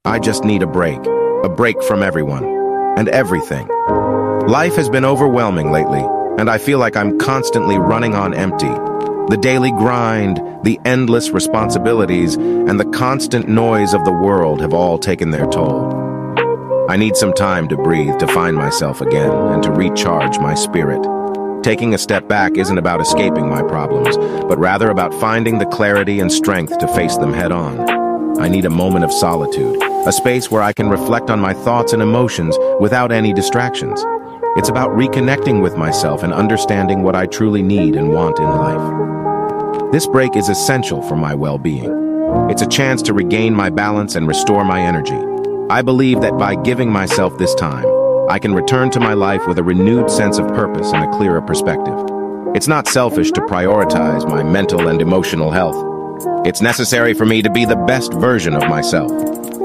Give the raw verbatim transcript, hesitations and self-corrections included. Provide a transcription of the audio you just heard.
I just need a break. A break from everyone. And everything. Life has been overwhelming lately, and I feel like I'm constantly running on empty. The daily grind, the endless responsibilities, and the constant noise of the world have all taken their toll. I need some time to breathe, to find myself again, and to recharge my spirit. Taking a step back isn't about escaping my problems, but rather about finding the clarity and strength to face them head on. I need a moment of solitude, a space where I can reflect on my thoughts and emotions without any distractions. It's about reconnecting with myself and understanding what I truly need and want in life. This break is essential for my well-being. It's a chance to regain my balance and restore my energy. I believe that by giving myself this time, I can return to my life with a renewed sense of purpose and a clearer perspective. It's not selfish to prioritize my mental and emotional health. It's necessary for me to be the best version of myself.